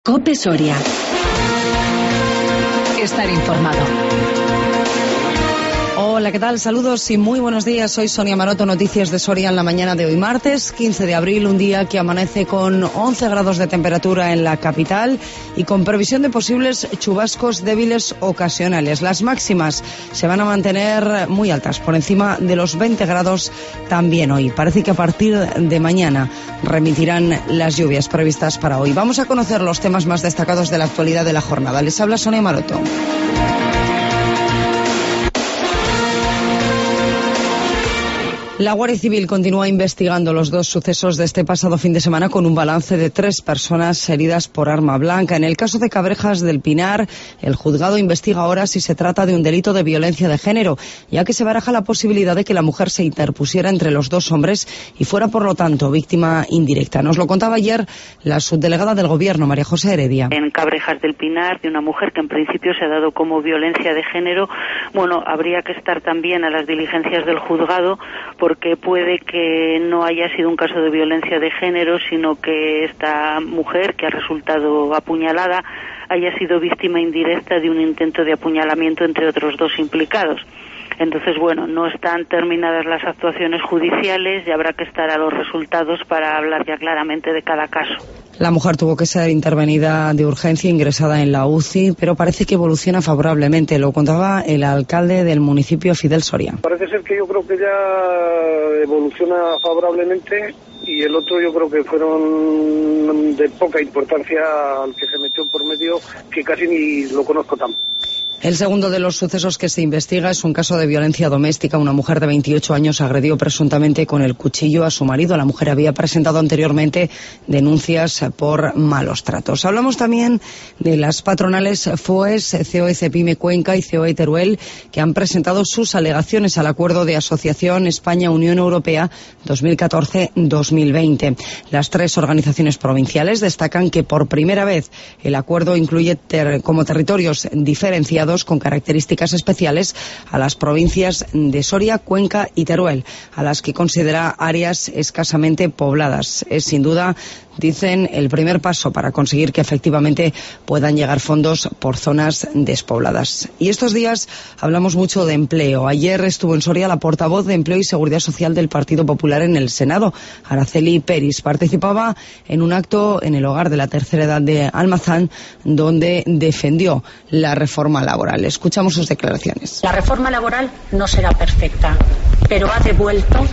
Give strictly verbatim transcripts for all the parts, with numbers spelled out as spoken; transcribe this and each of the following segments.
COPE Soria. Estar informado. Hola, ¿qué tal? Saludos y muy buenos días. Soy Sonia Maroto, noticias de Soria en la mañana de hoy martes, quince de abril, un día que amanece con once grados de temperatura en la capital y con previsión de posibles chubascos débiles ocasionales. Las máximas se van a mantener muy altas, por encima de los veinte grados también hoy. Parece que a partir de mañana remitirán las lluvias previstas para hoy. Vamos a conocer los temas más destacados de la actualidad de la jornada. Les habla Sonia Maroto. La Guardia Civil continúa investigando los dos sucesos de este pasado fin de semana con un balance de tres personas heridas por arma blanca. En el caso de Cabrejas del Pinar, el juzgado investiga ahora si se trata de un delito de violencia de género, ya que se baraja la posibilidad de que la mujer se interpusiera entre los dos hombres y fuera, por lo tanto, víctima indirecta. Nos lo contaba ayer la subdelegada del Gobierno, María José Heredia. En Cabrejas del Pinar, de una mujer que en principio se ha dado como violencia de género, bueno, habría que estar también a las diligencias del juzgado, porque puede que no haya sido un caso de violencia de género, sino que esta mujer, que ha resultado apuñalada, haya sido víctima indirecta de un intento de apuñalamiento entre otros dos implicados. Entonces, bueno, no están terminadas las actuaciones judiciales y habrá que estar a los resultados para hablar ya claramente de cada caso. La mujer tuvo que ser intervenida de urgencia, ingresada en la U C I, pero parece que evoluciona favorablemente. Lo contaba el alcalde del municipio, Fidel Soria. Parece ser que yo creo que ya evoluciona favorablemente, y el otro yo creo que fueron de poca importancia al que se metió por medio, que casi ni lo conozco tanto. El segundo de los sucesos que se investiga es un caso de violencia doméstica. Una mujer de veintiocho años agredió presuntamente con el cuchillo a su marido. La mujer había presentado anteriormente denuncias por malos tratos. Hablamos también de las patronales FOES, C O E Cepime Cuenca y C O E Teruel, que han presentado sus alegaciones al acuerdo de asociación España-Unión Europea dos mil catorce dos mil veinte. Las tres organizaciones provinciales destacan que por primera vez el acuerdo incluye ter- como territorios diferenciados con características especiales a las provincias de Soria, Cuenca y Teruel, a las que considera áreas escasamente pobladas. Es sin duda, dicen, el primer paso para conseguir que efectivamente puedan llegar fondos por zonas despobladas. Y estos días hablamos mucho de empleo. Ayer estuvo en Soria la portavoz de Empleo y Seguridad Social del Partido Popular en el Senado, Araceli Peris. Participaba en un acto en el hogar de la tercera edad de Almazán, donde defendió la reforma laboral. Escuchamos sus declaraciones. La reforma laboral no será perfecta, pero ha devuelto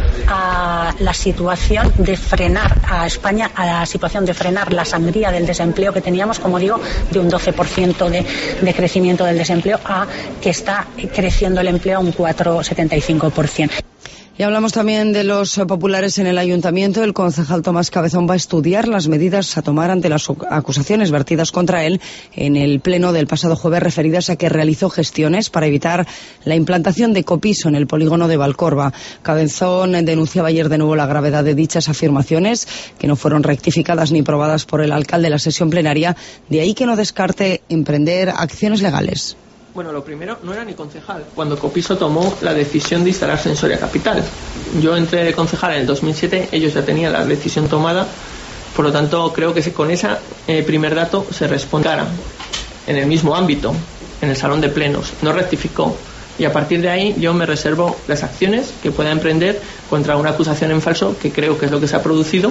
a la situación de frenar a España, a la situación de frenar la sangría del desempleo que teníamos, como digo, de un doce por ciento de, de crecimiento del desempleo, a que está creciendo el empleo a un cuatro coma setenta y cinco por ciento. Y hablamos también de los populares en el ayuntamiento. El concejal Tomás Cabezón va a estudiar las medidas a tomar ante las acusaciones vertidas contra él en el pleno del pasado jueves, referidas a que realizó gestiones para evitar la implantación de Copiso en el polígono de Valcorba. Cabezón denunciaba ayer de nuevo la gravedad de dichas afirmaciones, que no fueron rectificadas ni probadas por el alcalde en la sesión plenaria, de ahí que no descarte emprender acciones legales. Bueno, lo primero, no era ni concejal cuando Copiso tomó la decisión de instalarse en Soria Capital. Yo entré de concejal en el dos mil siete, ellos ya tenían la decisión tomada, por lo tanto creo que con ese eh, primer dato se respondiera en el mismo ámbito, en el salón de plenos, no rectificó. Y a partir de ahí yo me reservo las acciones que pueda emprender contra una acusación en falso, que creo que es lo que se ha producido,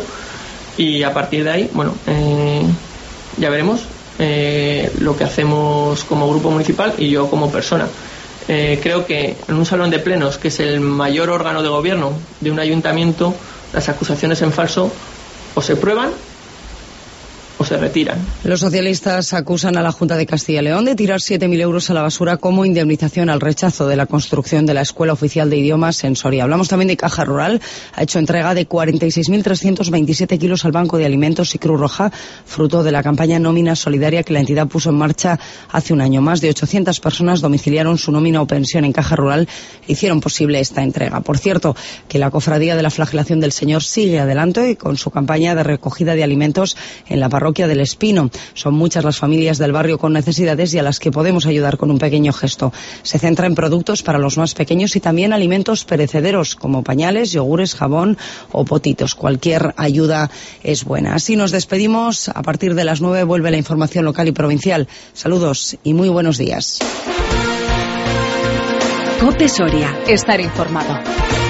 y a partir de ahí, bueno, eh, ya veremos. Eh, lo que hacemos como grupo municipal y yo como persona. Eh, creo que en un salón de plenos, que es el mayor órgano de gobierno de un ayuntamiento, las acusaciones en falso o se prueban o se retiran. Los socialistas acusan a la Junta de Castilla y León de tirar siete mil euros a la basura como indemnización al rechazo de la construcción de la Escuela Oficial de Idiomas en Soria. Hablamos también de Caja Rural. Ha hecho entrega de cuarenta y seis mil trescientos veintisiete kilos al Banco de Alimentos y Cruz Roja, fruto de la campaña Nómina Solidaria que la entidad puso en marcha hace un año. Más de ochocientas personas domiciliaron su nómina o pensión en Caja Rural e hicieron posible esta entrega. Por cierto, que la Cofradía de la Flagelación del Señor sigue adelante con su campaña de recogida de alimentos en la parroquia parroquia del Espino. Son muchas las familias del barrio con necesidades y a las que podemos ayudar con un pequeño gesto. Se centra en productos para los más pequeños y también alimentos perecederos como pañales, yogures, jabón o potitos. Cualquier ayuda es buena. Así nos despedimos. A partir de las nueve vuelve la información local y provincial. Saludos y muy buenos días. COPE Soria. Estar informado.